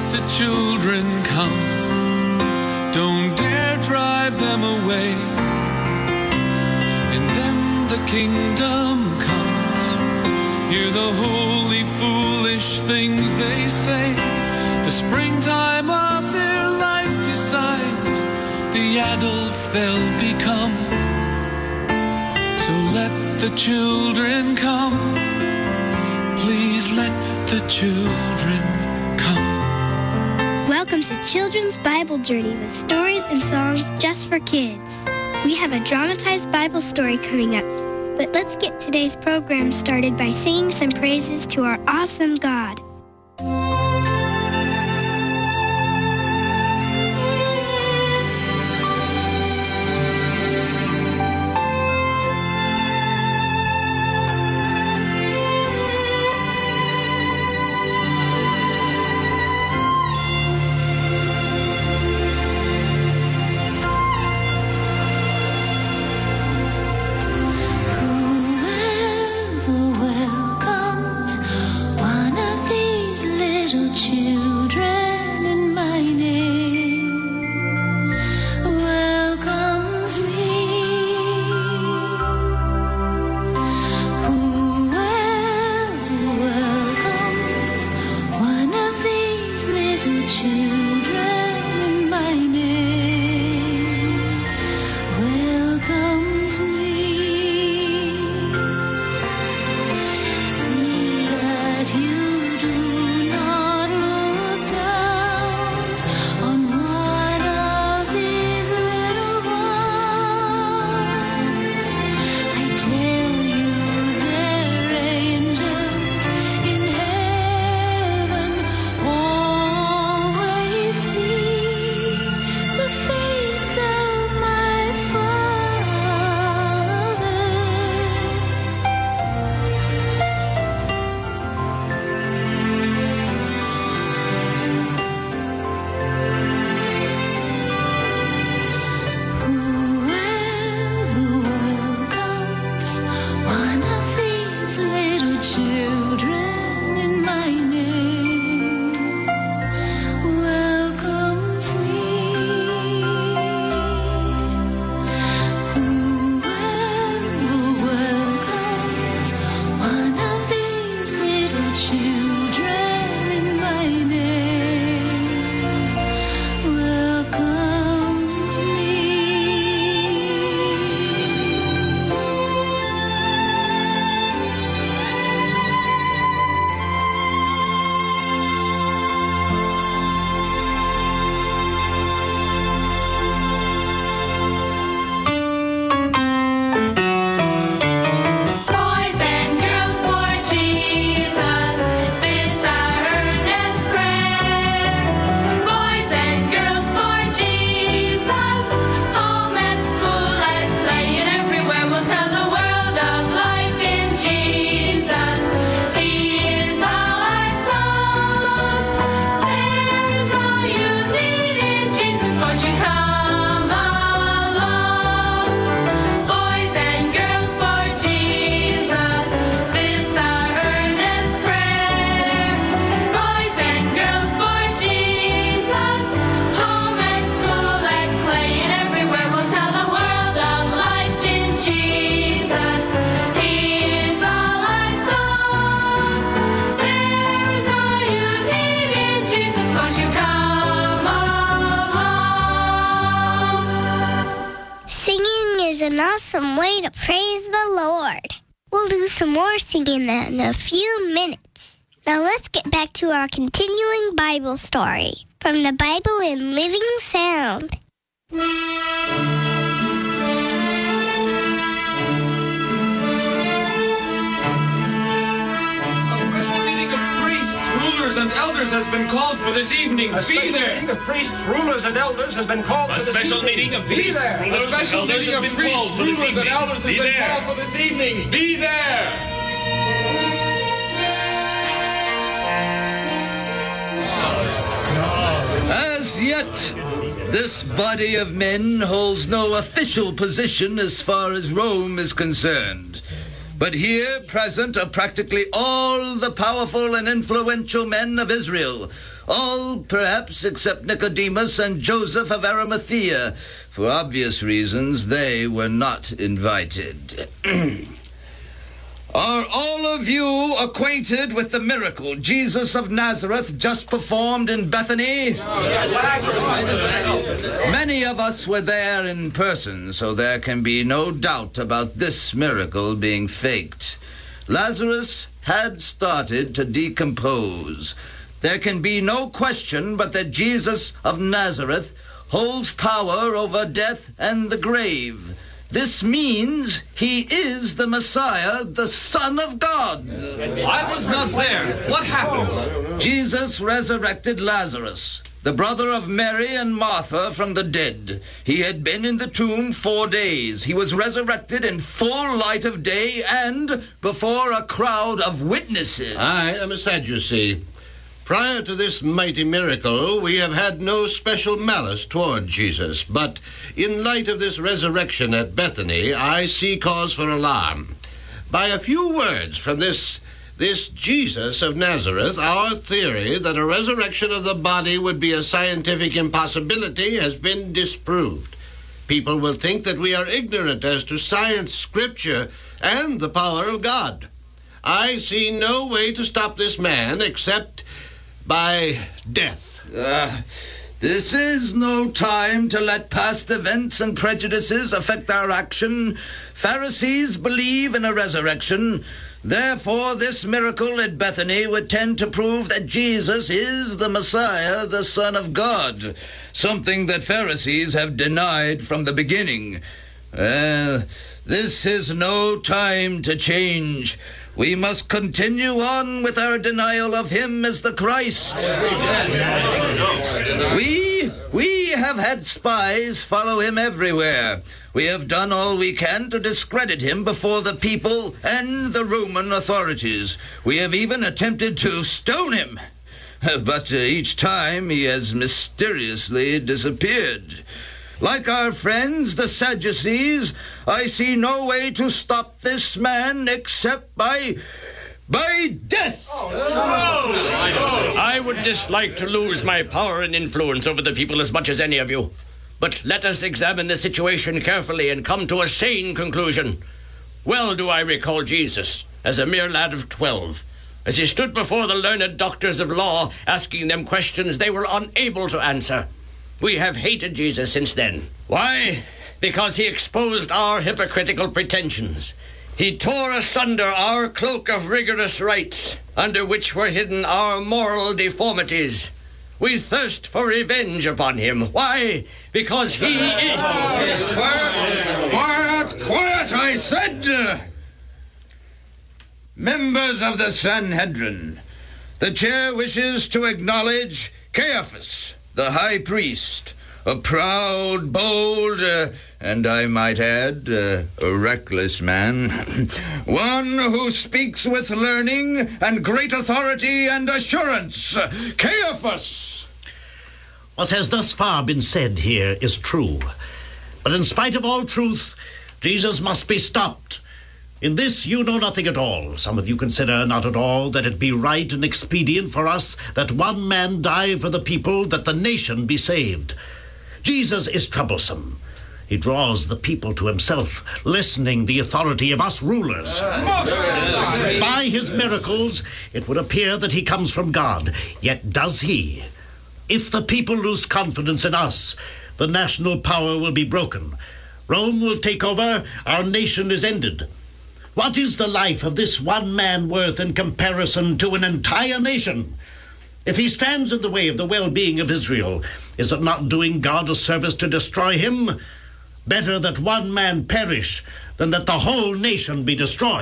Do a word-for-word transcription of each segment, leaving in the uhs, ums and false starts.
the children come. Don't dare drive them away. And then the kingdom comes. Hear the holy, foolish things they say. The springtime of their life decides the adults they'll become. So let the children come. Please let the children come. Welcome to Children's Bible Journey with stories and songs just for kids. We have a dramatized Bible story coming up, but let's get today's program started by singing some praises to our awesome God. An awesome way to praise the Lord. We'll do some more singing in a few minutes. Now let's get back to our continuing Bible story from the Bible in Living Sound. And elders has been called for this evening. A special Be there. meeting of priests, rulers, and elders has been called A for this special evening. meeting of Be priests, there. rulers, A special and elders meeting has of been priests, called for this rulers, evening. and elders has Be been there. called for this evening. Be there. As yet, this body of men holds no official position as far as Rome is concerned. But here present are practically all the powerful and influential men of Israel, All, perhaps, except Nicodemus and Joseph of Arimathea. For obvious reasons, they were not invited. Are all of you acquainted with the miracle Jesus of Nazareth just performed in Bethany? Many of us were there in person, so there can be no doubt about this miracle being faked. Lazarus had started to decompose. There can be no question but that Jesus of Nazareth holds power over death and the grave. This means he is the Messiah, the Son of God. I was not there. What happened? Jesus resurrected Lazarus, the brother of Mary and Martha, from the dead. He had been in the tomb four days. He was resurrected in full light of day and before a crowd of witnesses. I am a Sadducee. Prior to this mighty miracle, we have had no special malice toward Jesus, but in light of this resurrection at Bethany, I see cause for alarm. By a few words from this, this Jesus of Nazareth, our theory that a resurrection of the body would be a scientific impossibility has been disproved. People will think that we are ignorant as to science, scripture, and the power of God. I see no way to stop this man except by death. Uh, this is no time to let past events and prejudices affect our action. Pharisees believe in a resurrection. Therefore, this miracle at Bethany would tend to prove that Jesus is the Messiah, the Son of God, something that Pharisees have denied from the beginning. Uh, this is no time to change. We must continue on with our denial of him as the Christ. We, we have had spies follow him everywhere. We have done all we can to discredit him before the people and the Roman authorities. We have even attempted to stone him. But uh, each time he has mysteriously disappeared. Like our friends, the Sadducees, I see no way to stop this man except by... by death! Oh, no. I would dislike to lose my power and influence over the people as much as any of you. But let us examine the situation carefully and come to a sane conclusion. Well do I recall Jesus, as a mere lad of twelve, as he stood before the learned doctors of law, asking them questions they were unable to answer. We have hated Jesus since then. Why? Because he exposed our hypocritical pretensions. He tore asunder our cloak of rigorous rites, under which were hidden our moral deformities. We thirst for revenge upon him. Why? Because he is... Quiet! Quiet! Quiet, I said! Members of the Sanhedrin, the chair wishes to acknowledge Caiaphas, the high priest, a proud, bold, uh, and I might add, uh, a reckless man, one who speaks with learning and great authority and assurance. Caiaphas! What has thus far been said here is true. But in spite of all truth, Jesus must be stopped. In this you know nothing at all. Some of you consider not at all that it be right and expedient for us that one man die for the people, that the nation be saved. Jesus is troublesome. He draws the people to himself, lessening the authority of us rulers. By his miracles, it would appear that he comes from God. Yet does he? If the people lose confidence in us, the national power will be broken. Rome will take over. Our nation is ended. What is the life of this one man worth in comparison to an entire nation? If he stands in the way of the well-being of Israel, is it not doing God a service to destroy him? Better that one man perish than that the whole nation be destroyed.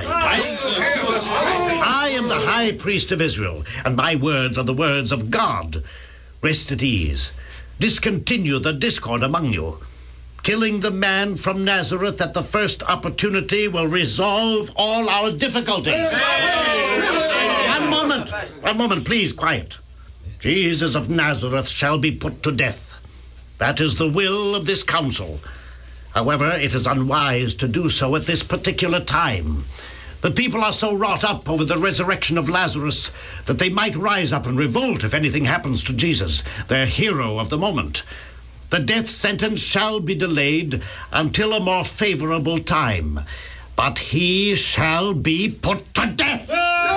I am the high priest of Israel, and my words are the words of God. Rest at ease. Discontinue the discord among you. Killing the man from Nazareth at the first opportunity will resolve all our difficulties. One moment, one moment, please, quiet. Jesus of Nazareth shall be put to death. That is the will of this council. However, it is unwise to do so at this particular time. The people are so wrought up over the resurrection of Lazarus that they might rise up and revolt if anything happens to Jesus, their hero of the moment. The death sentence shall be delayed until a more favorable time, but he shall be put to death.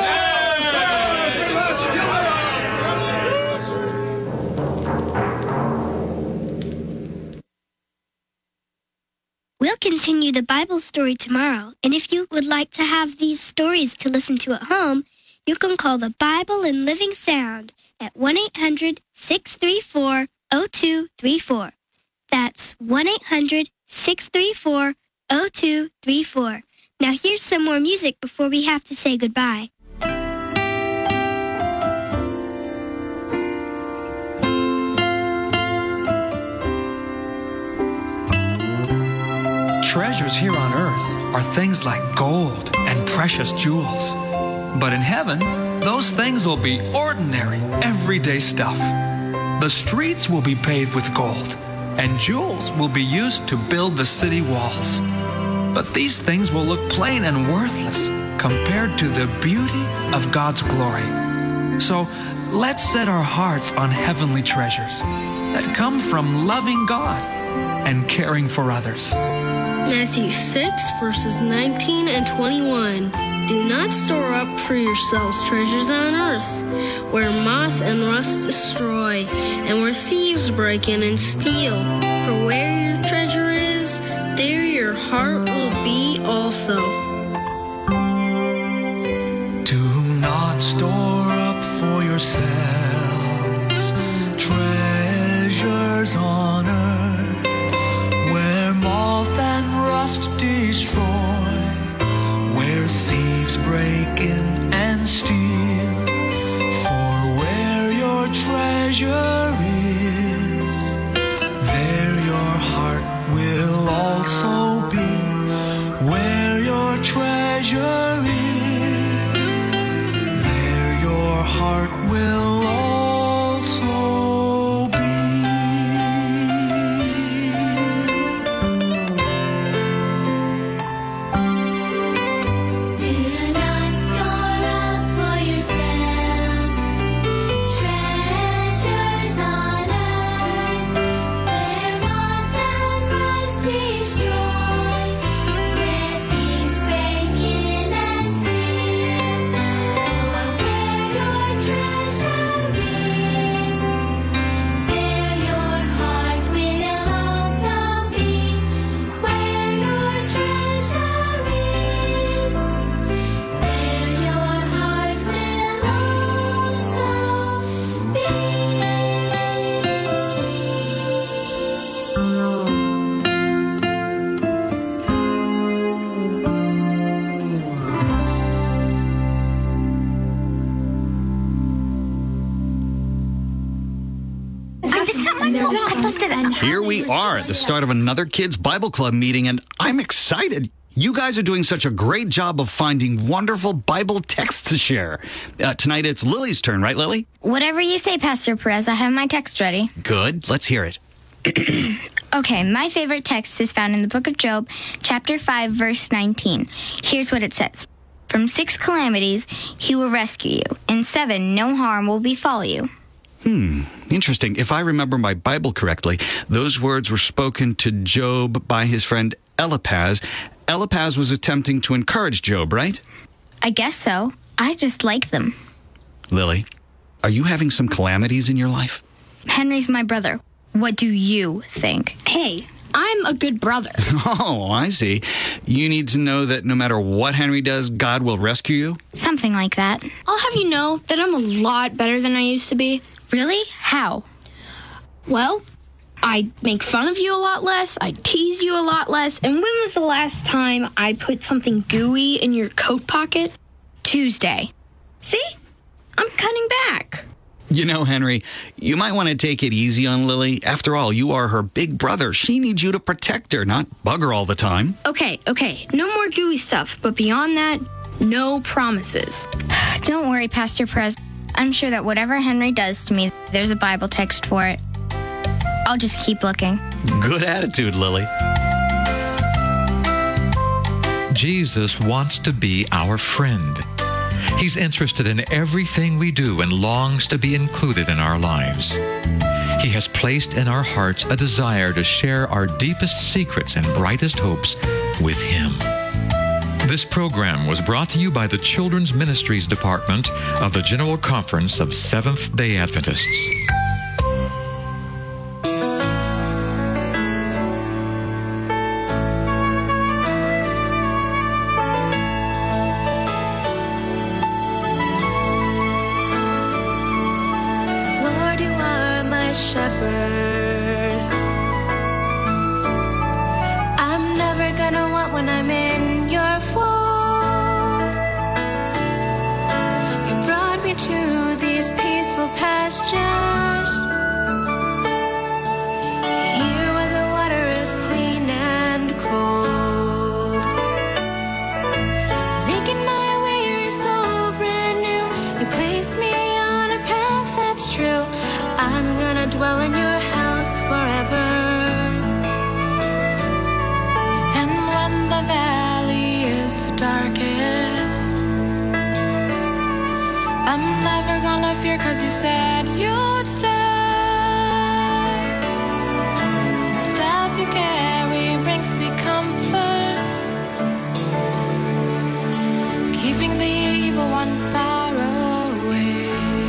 We'll continue the Bible story tomorrow, and if you would like to have these stories to listen to at home, you can call the Bible in Living Sound at one eight hundred six three four oh two three four. That's one eight hundred six three four oh two three four. Now here's some more music before we have to say goodbye. Treasures here on earth are things like gold and precious jewels. But in heaven, those things will be ordinary, everyday stuff. The streets will be paved with gold, and jewels will be used to build the city walls. But these things will look plain and worthless compared to the beauty of God's glory. So let's set our hearts on heavenly treasures that come from loving God and caring for others. Matthew six, verses nineteen and twenty-one. Do not store up for yourselves treasures on earth, where moth and rust destroy, and where thieves break in and steal. For where your treasure is, there your heart will be also. Do not store up for yourselves treasures on earth, where moth and rust destroy, where thieves break in and steal. For where your treasure is, there your heart will also be. Where your treasure is, there your heart will also be. Do not store up for yourselves treasures on earth, where moth and rust destroy, where thieves break in and steal. For where your treasure is, there your heart will also be. Where your treasure is, there your heart will also It's not my fault. I left it on. Here we are at the start of another Kids Bible Club meeting, and I'm excited. You guys are doing such a great job of finding wonderful Bible texts to share. Uh, tonight it's Lily's turn, right, Lily? Whatever you say, Pastor Perez. I have my text ready. Good. Let's hear it. Okay, my favorite text is found in the book of Job, chapter five, verse nineteen. Here's what it says. From six calamities, he will rescue you. In seven, no harm will befall you. Hmm, interesting. If I remember my Bible correctly, those words were spoken to Job by his friend Eliphaz. Eliphaz was attempting to encourage Job, right? I guess so. I just like them. Lily, are you having some calamities in your life? Henry's my brother. What do you think? Hey, I'm a good brother. Oh, I see. You need to know that no matter what Henry does, God will rescue you? Something like that. I'll have you know that I'm a lot better than I used to be. Really? How? Well, I make fun of you a lot less, I tease you a lot less, and when was the last time I put something gooey in your coat pocket? Tuesday. See? I'm cutting back. You know, Henry, you might want to take it easy on Lily. After all, you are her big brother. She needs you to protect her, not bug her all the time. Okay, okay, no more gooey stuff, but beyond that, no promises. Don't worry, Pastor Perez. I'm sure that whatever Henry does to me, there's a Bible text for it. I'll just keep looking. Good attitude, Lily. Jesus wants to be our friend. He's interested in everything we do and longs to be included in our lives. He has placed in our hearts a desire to share our deepest secrets and brightest hopes with Him. This program was brought to you by the Children's Ministries Department of the General Conference of Seventh-day Adventists. Lord, you are my shepherd. I'm never gonna want when I'm in your fold. You brought me to these peaceful pastures, here where the water is clean and cold, making my weary soul brand new. You placed me on a path that's true. I'm gonna dwell in your house forever. And when the valley is the darkest, I'm never gonna fear, 'cause you said you'd stay. The staff you carry brings me comfort, keeping the evil one far away.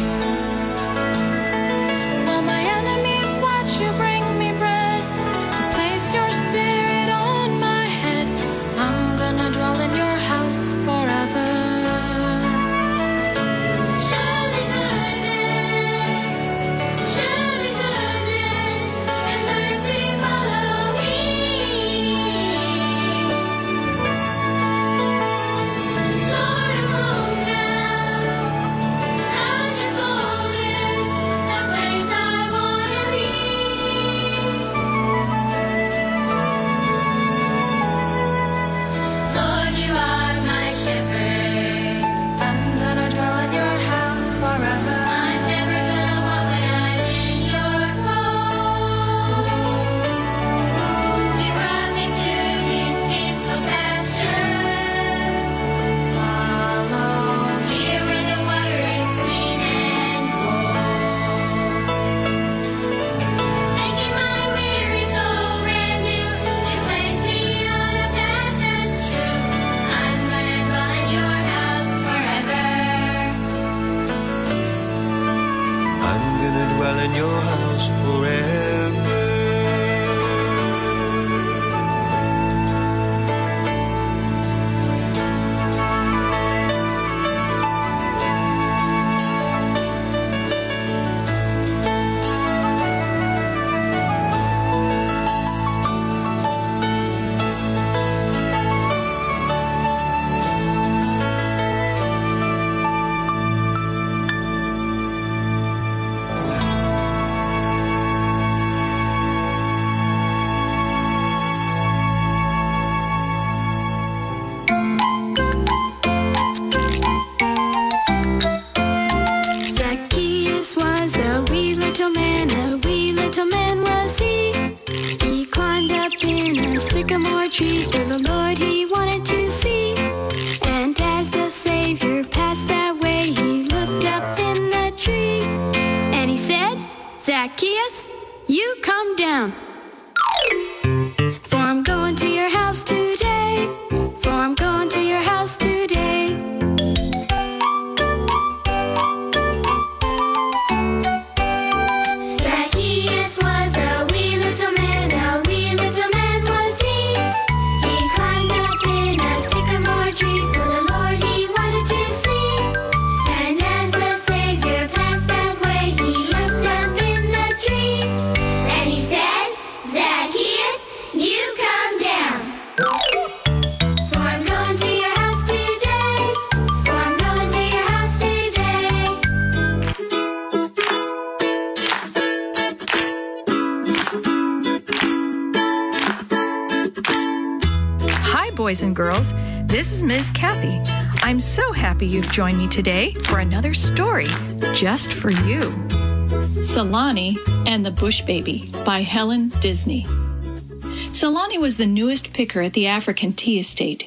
While my enemies watch, you bring me bread. You place your spirit on my head. I'm gonna dwell in your house forever. Surely goodness, surely goodness, and mercy follow me. Lord, I'm home now. Cause your fold is the place I wanna be. Lord, you are my shepherd. I'm gonna dwell in your house forever. I'm never gonna want when I'm in your fold. You brought me to these peaceful pastures. Follow here where the water is clean and cold, making my weary soul brand new. You place me on a path that's true. I'm gonna dwell in your house forever. I'm gonna dwell in your house forever. Zacchaeus was a wee little man, a wee little man was he. He climbed up in a sycamore tree for the Lord he wanted to see. And as the Savior passed that way, he looked up in the tree. And he said, Zacchaeus, you come down. For I'm going to your house today. For I'm going to your house today. Zacchaeus was a wee little man, a wee little man was he. He climbed up in a sycamore tree for the Lord he wanted to see. And as the Savior passed that way, he looked up in the tree. And he said, Zacchaeus, you come down. For I'm going to your house today. For I'm going to your house today. Hi, boys and girls. This is Miss Kathy. I'm so happy you've joined me today for another story just for you. Salani and the Bush Baby by Helen Disney. Salani was the newest picker at the African tea estate.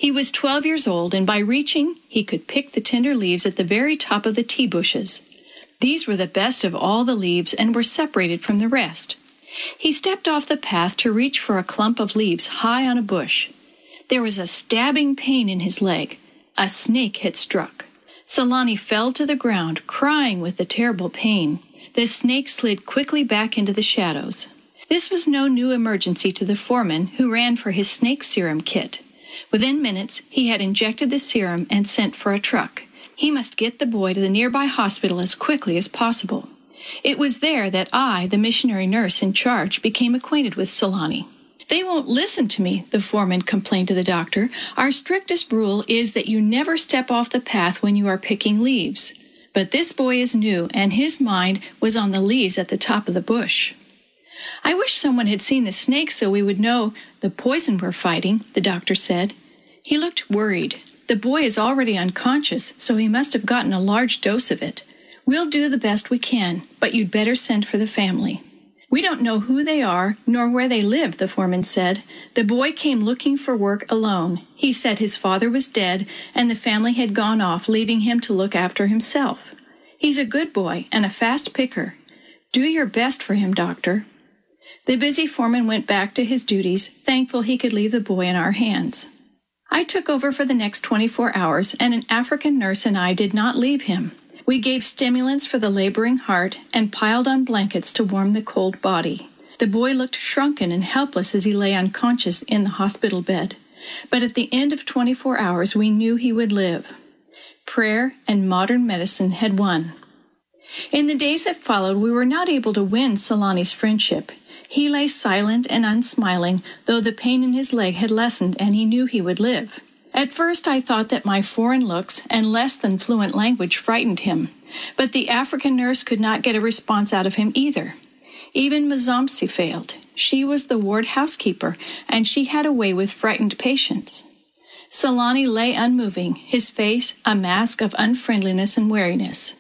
He was twelve years old, and by reaching, he could pick the tender leaves at the very top of the tea bushes. These were the best of all the leaves and were separated from the rest. He stepped off the path to reach for a clump of leaves high on a bush. There was a stabbing pain in his leg. A snake had struck. Solani fell to the ground, crying with the terrible pain. The snake slid quickly back into the shadows. This was no new emergency to the foreman, who ran for his snake serum kit. Within minutes, he had injected the serum and sent for a truck. He must get the boy to the nearby hospital as quickly as possible. It was there that I, the missionary nurse in charge, became acquainted with Solani. "They won't listen to me," the foreman complained to the doctor. "Our strictest rule is that you never step off the path when you are picking leaves." But this boy is new, and his mind was on the leaves at the top of the bush. "I wish someone had seen the snake so we would know the poison we're fighting," the doctor said. He looked worried. "The boy is already unconscious, so he must have gotten a large dose of it. We'll do the best we can, but you'd better send for the family." "We don't know who they are, nor where they live," the foreman said. "The boy came looking for work alone. He said his father was dead, and the family had gone off, leaving him to look after himself. He's a good boy and a fast picker. Do your best for him, doctor." The busy foreman went back to his duties, thankful he could leave the boy in our hands. I took over for the next twenty-four hours, and an African nurse and I did not leave him. We gave stimulants for the laboring heart and piled on blankets to warm the cold body. The boy looked shrunken and helpless as he lay unconscious in the hospital bed. But at the end of twenty-four hours, we knew he would live. Prayer and modern medicine had won. In the days that followed, we were not able to win Solani's friendship. He lay silent and unsmiling, though the pain in his leg had lessened and he knew he would live. At first I thought that my foreign looks and less than fluent language frightened him, but the African nurse could not get a response out of him either. Even Mazamsi failed. She was the ward housekeeper, and she had a way with frightened patients. Solani lay unmoving, his face a mask of unfriendliness and wariness.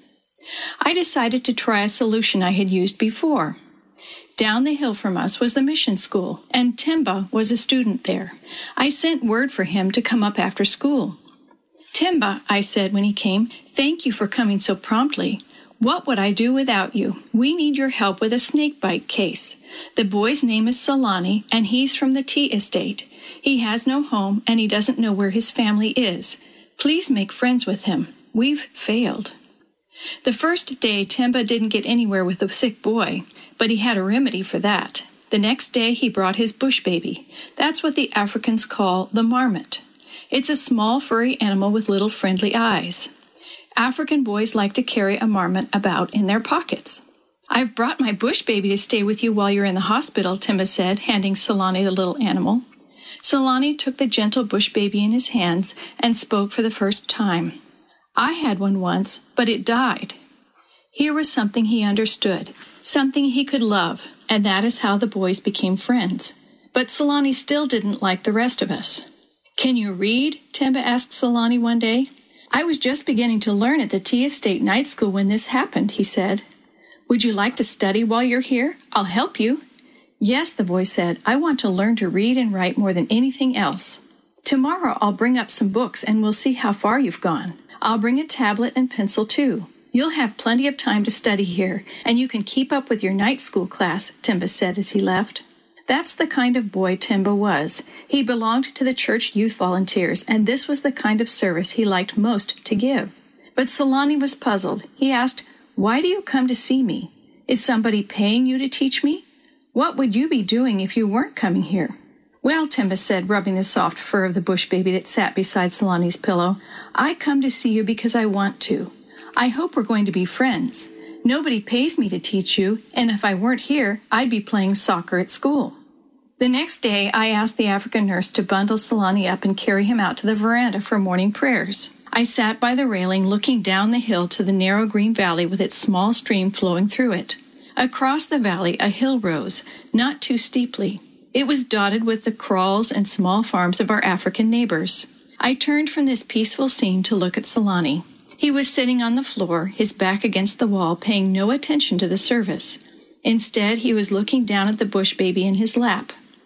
I decided to try a solution I had used before. Down the hill from us was the mission school, and Timba was a student there. I sent word for him to come up after school. "Timba," I said when he came, "thank you for coming so promptly. What would I do without you? We need your help with a snake bite case. The boy's name is Solani, and he's from the tea estate. He has no home, and he doesn't know where his family is. Please make friends with him. We've failed." The first day, Timba didn't get anywhere with the sick boy, but he had a remedy for that. The next day, he brought his bush baby. That's what the Africans call the marmot. It's a small, furry animal with little friendly eyes. African boys like to carry a marmot about in their pockets. "I've brought my bush baby to stay with you while you're in the hospital," Timba said, handing Solani the little animal. Solani took the gentle bush baby in his hands and spoke for the first time. "I had one once, but it died." Here was something he understood, something he could love, and that is how the boys became friends. But Solani still didn't like the rest of us. "Can you read?" Timba asked Solani one day. "I was just beginning to learn at the Tea Estate Night School when this happened," he said. "Would you like to study while you're here? I'll help you." "Yes," the boy said. "I want to learn to read and write more than anything else. Tomorrow I'll bring up some books and we'll see how far you've gone. I'll bring a tablet and pencil too. You'll have plenty of time to study here, and you can keep up with your night school class," Timba said as he left. That's the kind of boy Timba was. He belonged to the church youth volunteers, and this was the kind of service he liked most to give. But Solani was puzzled. He asked, "Why do you come to see me? Is somebody paying you to teach me? What would you be doing if you weren't coming here?" "Well," Timba said, rubbing the soft fur of the bush baby that sat beside Solani's pillow, "I come to see you because I want to. I hope we're going to be friends. Nobody pays me to teach you, and if I weren't here, I'd be playing soccer at school." The next day, I asked the African nurse to bundle Solani up and carry him out to the veranda for morning prayers. I sat by the railing looking down the hill to the narrow green valley with its small stream flowing through it. Across the valley, a hill rose, not too steeply. It was dotted with the kraals and small farms of our African neighbors. I turned from this peaceful scene to look at Solani. He was sitting on the floor, his back against the wall, paying no attention to the service. Instead, he was looking down at the bush baby in his lap.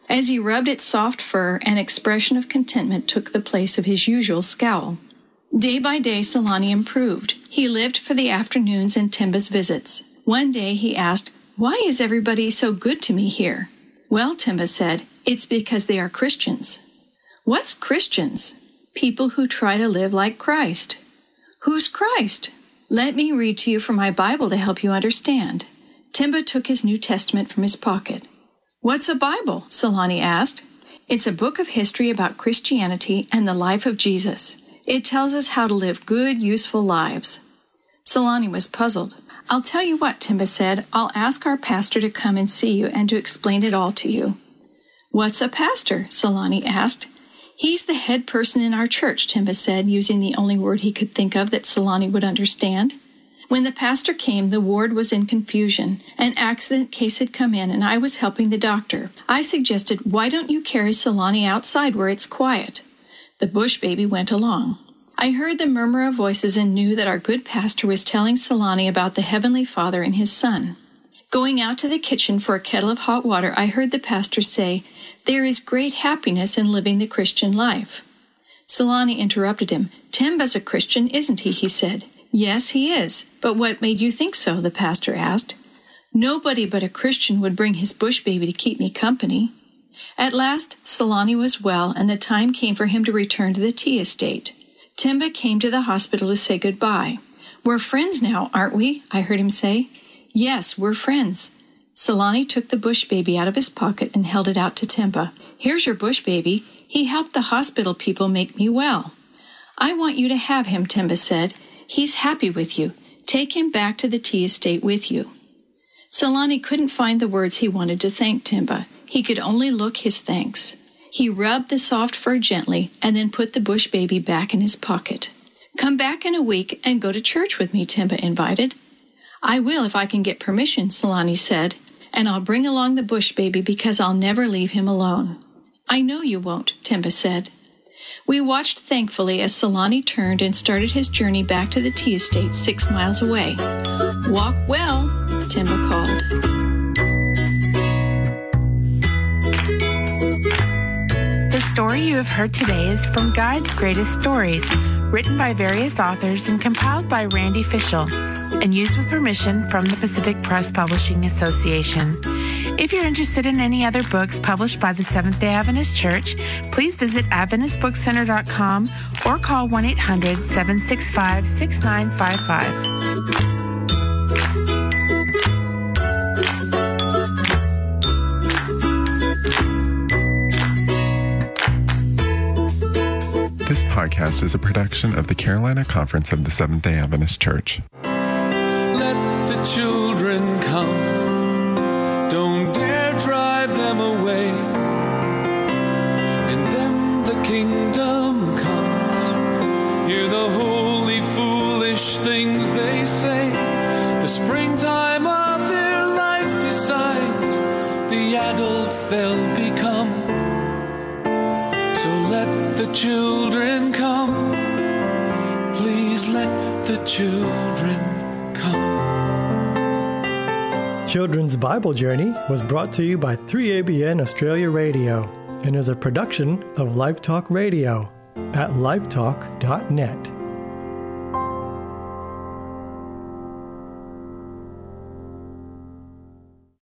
As he rubbed its soft fur, an expression of contentment took the place of his usual scowl. Day by day, Solani improved. He lived for the afternoons and Timba's visits. One day he asked, "Why is everybody so good to me here?" "Well," Timba said, "it's because they are Christians." "What's Christians?" "People who try to live like Christ." "Who's Christ?" "Let me read to you from my Bible to help you understand." Timba took his New Testament from his pocket. "What's a Bible?" Solani asked. "It's a book of history about Christianity and the life of Jesus. It tells us how to live good, useful lives." Solani was puzzled. "I'll tell you what," Timba said. "I'll ask our pastor to come and see you and to explain it all to you." "What's a pastor?" Solani asked. "He's the head person in our church," Timba said, using the only word he could think of that Solani would understand. When the pastor came, the ward was in confusion. An accident case had come in, and I was helping the doctor. I suggested, "Why don't you carry Solani outside where it's quiet?" The bush baby went along. I heard the murmur of voices and knew that our good pastor was telling Solani about the Heavenly Father and his Son. Going out to the kitchen for a kettle of hot water, I heard the pastor say, "There is great happiness in living the Christian life." Solani interrupted him. "Timba's a Christian, isn't he?" he said. "Yes, he is. But what made you think so?" the pastor asked. "Nobody but a Christian would bring his bush baby to keep me company." At last, Solani was well, and the time came for him to return to the tea estate. Timba came to the hospital to say goodbye. "We're friends now, aren't we?" I heard him say. "Yes, we're friends." Solani took the bush baby out of his pocket and held it out to Timba. "Here's your bush baby. He helped the hospital people make me well." "I want you to have him," Timba said. "He's happy with you. Take him back to the tea estate with you." Solani couldn't find the words he wanted to thank Timba. He could only look his thanks. He rubbed the soft fur gently and then put the bush baby back in his pocket. "Come back in a week and go to church with me," Timba invited. "I will if I can get permission," Solani said, "and I'll bring along the bush baby because I'll never leave him alone." "I know you won't," Timba said. We watched thankfully as Solani turned and started his journey back to the tea estate six miles away. "Walk well," Timba called. The story you have heard today is from God's Greatest Stories, written by various authors and compiled by Randy Fischel, and used with permission from the Pacific Press Publishing Association. If you're interested in any other books published by the Seventh-day Adventist Church, please visit adventist book center dot com or call one eight hundred, seven six five, six nine five five. This podcast is a production of the Carolina Conference of the Seventh-day Adventist Church. Let the children come. Don't dare drive them away. In them the kingdom comes. Hear the holy, foolish things they say. The springtime of their life decides the adults they'll become. So let the children come. Please let the children come. Children's Bible Journey was brought to you by three A B N Australia Radio and is a production of Live Talk Radio at live talk dot net.